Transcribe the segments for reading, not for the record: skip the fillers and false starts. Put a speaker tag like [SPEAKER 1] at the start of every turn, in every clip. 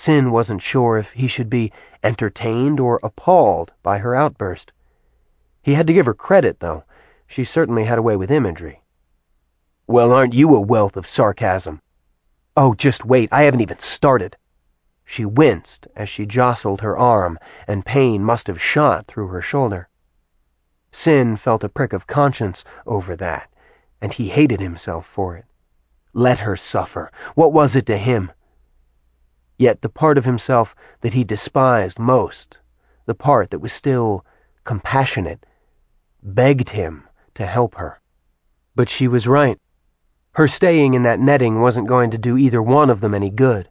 [SPEAKER 1] Sin wasn't sure if he should be entertained or appalled by her outburst. He had to give her credit, though. She certainly had a way with imagery. "Well, aren't you a wealth of sarcasm?" "Oh, just wait, I haven't even started." She winced as she jostled her arm, and pain must have shot through her shoulder. Sin felt a prick of conscience over that, and he hated himself for it. Let her suffer. What was it to him? Yet the part of himself that he despised most, the part that was still compassionate, begged him to help her. But she was right. Her staying in that netting wasn't going to do either one of them any good.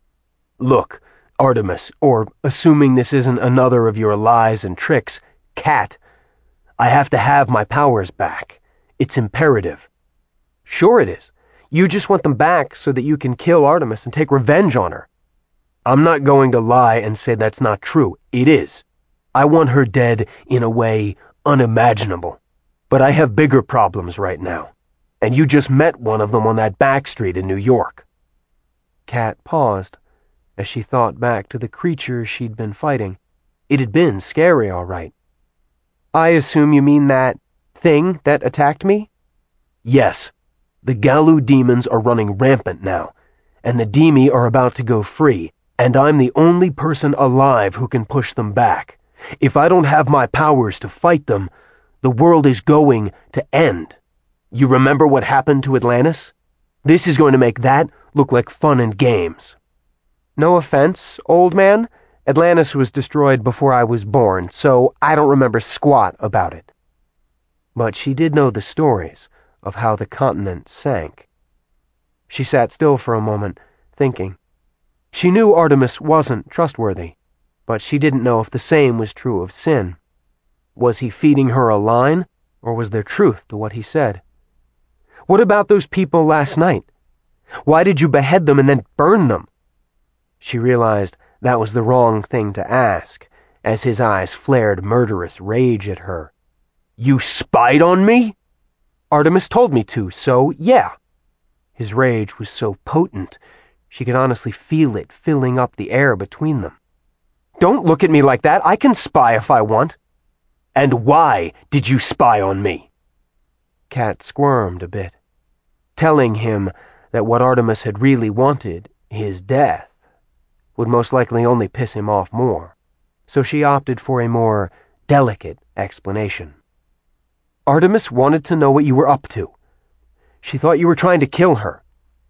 [SPEAKER 1] "Look, Artemis, or assuming this isn't another of your lies and tricks, Cat, I have to have my powers back. It's imperative." "Sure it is. You just want them back so that you can kill Artemis and take revenge on her." "I'm not going to lie and say that's not true. It is. I want her dead in a way unimaginable. But I have bigger problems right now. And you just met one of them on that back street in New York." Cat paused as she thought back to the creature she'd been fighting. It had been scary, all right. "I assume you mean that thing that attacked me?" "Yes. The Gallu demons are running rampant now, and the Demi are about to go free, and I'm the only person alive who can push them back. If I don't have my powers to fight them, the world is going to end. You remember what happened to Atlantis? This is going to make that look like fun and games." "No offense, old man. Atlantis was destroyed before I was born, so I don't remember squat about it." But she did know the stories of how the continent sank. She sat still for a moment, thinking. She knew Artemis wasn't trustworthy, but she didn't know if the same was true of Sin. Was he feeding her a line, or was there truth to what he said? What about those people last night? Why did you behead them and then burn them? She realized that was the wrong thing to ask, as his eyes flared murderous rage at her. "You spied on me?" "Artemis told me to, so yeah." His rage was so potent, she could honestly feel it filling up the air between them. "Don't look at me like that. I can spy if I want." "And why did you spy on me?" Cat squirmed a bit. Telling him that what Artemis had really wanted, his death, would most likely only piss him off more, so she opted for a more delicate explanation. "Artemis wanted to know what you were up to. She thought you were trying to kill her."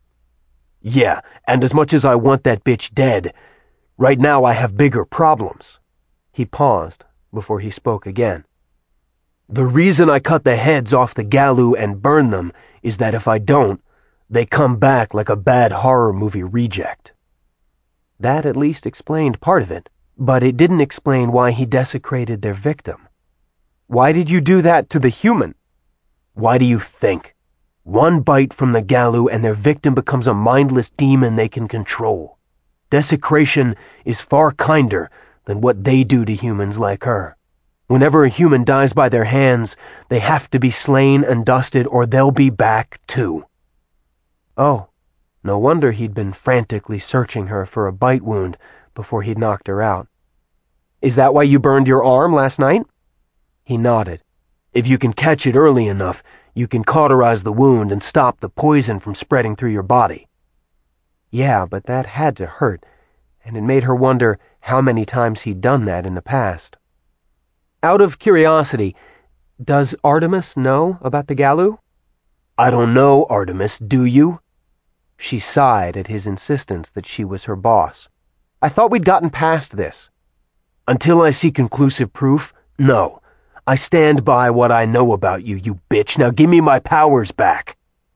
[SPEAKER 1] "Yeah, and as much as I want that bitch dead, right now I have bigger problems." He paused before he spoke again. "The reason I cut the heads off the Gallu and burn them is that if I don't, they come back like a bad horror movie reject." That at least explained part of it, but it didn't explain why he desecrated their victim. "Why did you do that to the human?" "Why do you think? One bite from the Gallu and their victim becomes a mindless demon they can control. Desecration is far kinder than what they do to humans like her. Whenever a human dies by their hands, they have to be slain and dusted or they'll be back too." Oh, no wonder he'd been frantically searching her for a bite wound before he'd knocked her out. "Is that why you burned your arm last night?" He nodded. "If you can catch it early enough, you can cauterize the wound and stop the poison from spreading through your body." Yeah, but that had to hurt, and it made her wonder how many times he'd done that in the past. "Out of curiosity, does Artemis know about the Gallu?" "I don't know, Artemis, do you?" She sighed at his insistence that she was her boss. "I thought we'd gotten past this." "Until I see conclusive proof, no. I stand by what I know about you, you bitch. Now give me my powers back."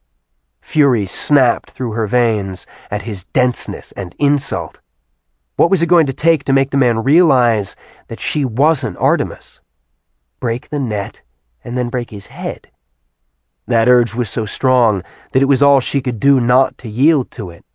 [SPEAKER 1] Fury snapped through her veins at his denseness and insult. What was it going to take to make the man realize that she wasn't Artemis? Break the net and then break his head. That urge was so strong that it was all she could do not to yield to it.